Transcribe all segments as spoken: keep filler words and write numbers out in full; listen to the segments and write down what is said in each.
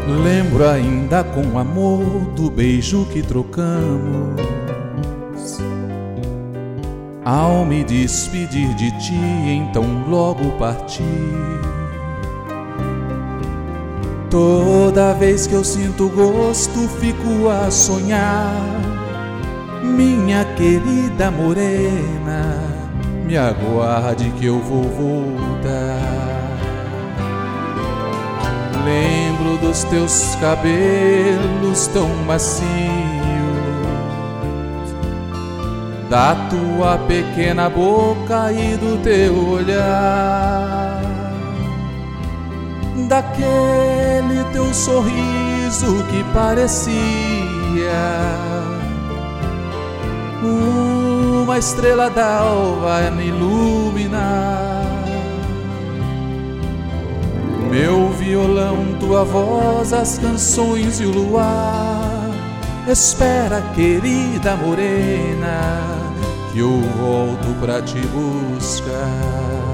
Lembro ainda com amor do beijo que trocamos ao me despedir de ti, então logo parti. Toda vez que eu sinto gosto, fico a sonhar. Minha querida morena, me aguarde que eu vou voltar. Lembro dos teus cabelos tão macios, da tua pequena boca e do teu olhar, daquele teu sorriso que parecia uma estrela d'alva a me iluminar. Meu violão, tua voz, as canções e o luar. Espera, querida morena, que eu volto pra te buscar.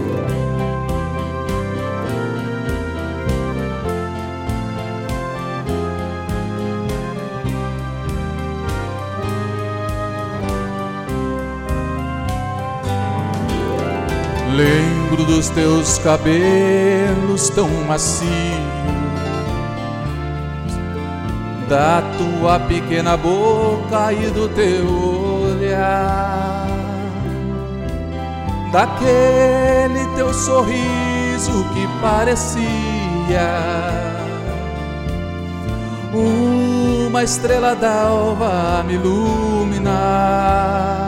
Lembro dos teus cabelos tão macios, da tua pequena boca e do teu olhar, daquele teu sorriso que parecia uma estrela d'alva a me iluminar.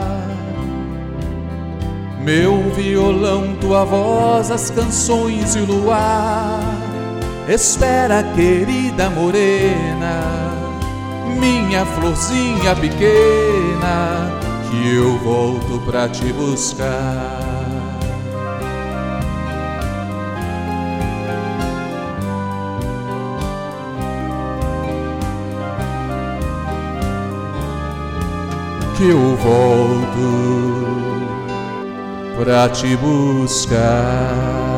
Meu violão, tua voz, as canções e o luar. Espera, querida morena, minha florzinha pequena, que eu volto pra te buscar. Que eu volto pra te buscar.